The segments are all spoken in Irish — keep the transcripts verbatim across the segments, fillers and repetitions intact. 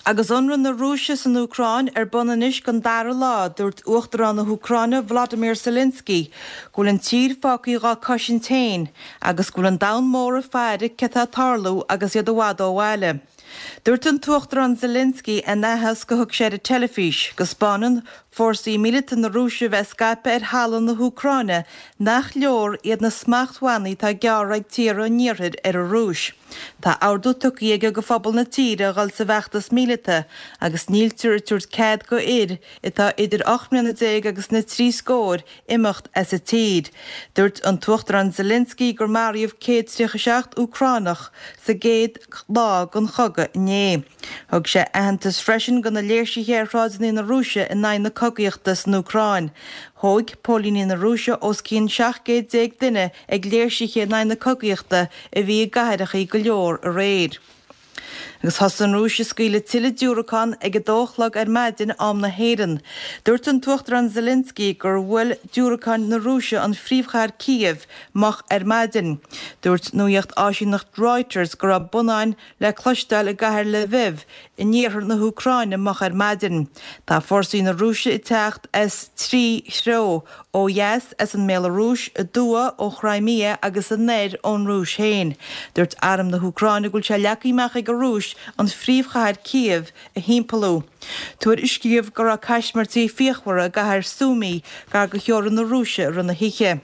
Agus onran na Rúise san Ucrain ar bunanis gan dara lá dúirt uachtar an na Ucraine Vladimir Zelensky gúil an tír fácaí gá cosintén agus gúil an dain mór a feirre cetha tarlú agus iad a bhádó bhile. Dúirt an tuachtar an Zelensky a nahas go thug sé a telefís go spánan fórsaí mílite na Rúise bheith scape ar halan na Ucraine nach leor iad na smachthaí tá gearraig tíre níorthid ar a Rúis. Tá áardú tucaíige go phobal na tíre gáil sa bheachtas mílite agus níl túirtúirt céad go ir itá idir ocht mbliana déag agus na trí scóir imimecht as a tíd. Dúirt an tuachtar an Zelensky gur maríomh céad tríocha seacht Ucránach sa géad lá gon choga inné. Thug sé ahantas freisin go na léirsí chéarrádaí na Rúise in nain na cogaíochtas na Ucrain. Thóg pólíní na Rúise os cín seachcéad déag duine ag léirsí ché nain na cogaíochta a bhí gaiirechaí go leor a réir. Agus has an Rúise scaoile tiile dúracán ag a dóchlag ar maidin am na héireann. Dúirt an tuachtar an Zelensky gur bhfuil dúracán na Rúise an phríomhchar Kiev mach ar maidin. Dúirt nuíocht áisiúnacht Reuters gur a bunáin le cloisteáil a gcathair Lviv i níorthar na Ucraine mach ar maidin. Tá fórsaí na Rúise i teacht as trí shreo ó dheas as an Mélarúis a dua ó Crimea agus an néir ón Rúis héin. Dúirt airm na Ucraine gúil se leacaíach ag a Rúis an phríomhchair Kiev a hímpelú. Tuair iscíomh gur a caiismartaí fíochmhar a gcathair súmaí gar go cheorann na Rúise ar na hiche.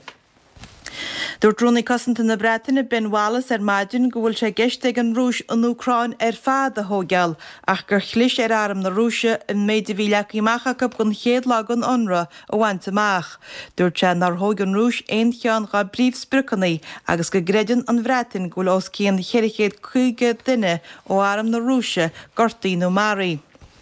Dúirt Rónaí cosanta na Breataine Ben Wallace ar maidin go bhfuil sé gceist ag an Rúis an Ucrain ar fad a thógeal ach gur chlis ar airm na Rúise in méid a bhí leacaíach acu gon chéad lá an onra a bhaint amach. Dúirt sé nar thóg an Rúis aon cheann gá bríomh spricanaí agus go greideann an Bhreatain gúil os cían cheirichéad chuige duine ó airm na Rúise gortaí nó marí.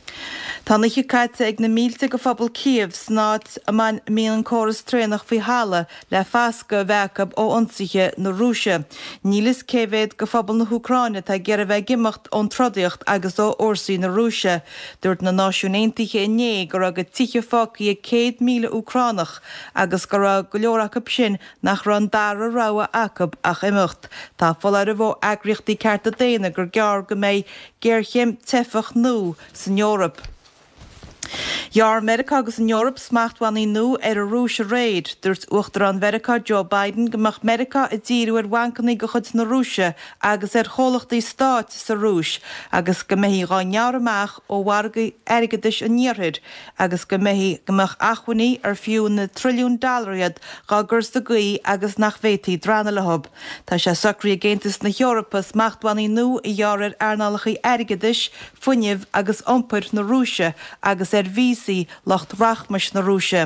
Tá na chicaite ag na mílte go phobal Kiev snáid a man míon choras trénach faoi hála le fasca bhecab ó ionsaithe na Rúise. Nílas cévéad go phobal na Ucraine tá gur a bheith gimacht ón trodíocht agus ó orsaí na Rúise. Dúirt na Náisiún Aontaithe inné gur agad tíche fácaí ag céad míle Ucránach agus gur a go leorach sin nach ran dara ráha acab ach imimecht. Tá folar a bh agriochtaí cearta déine gur gear go méid géirchéim tefach nó san Eorop. Jaar America agus in Europe smachthaí nó ar a Rúis a réid, dúirt uachtar an Mheiriceá Joe Biden gomach Mheiriceá i dtíú ar bhaincannaí go chud na Rúise agus ar cholachtaí stáit sa Rúis agus go mbeidh gá near amach ó bhargaí airgeadis a níorthid agus go mbeidh gomach achhainaí ar fiú na trilliún dálariad gá gurs do gaí agus nach bhétaí drána le hub. Tá sé sacraí géantas na Eorpa smachthaí nó i dhear ar airnealachaí airgeadis, fuinneamh agus iompar na Rúise agus ar vísaí locht rachmas na Rúise.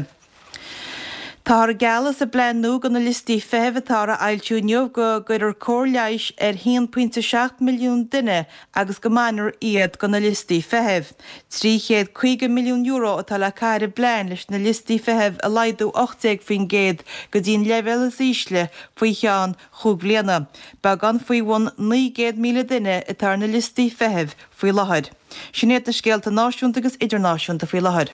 Tá gealas a blenú gan na listí fehevetá ailtúniuh go gur ar cóirleis ar one point six milliún duine agus go mainar iad gan na listí fehef. trí chéad chuige milliún euro atá le caire blein leis na listí fehef a laidú ochtéag faoin géad go dtíon level is ísle faoi cheann chúg bliana. Ba gan faoi bhain ní géad míle duine atá na listí fehef faoi láthaid. Sinnéad na scéalta náisiúnta agus idirnáisiúnta faoi láthaid.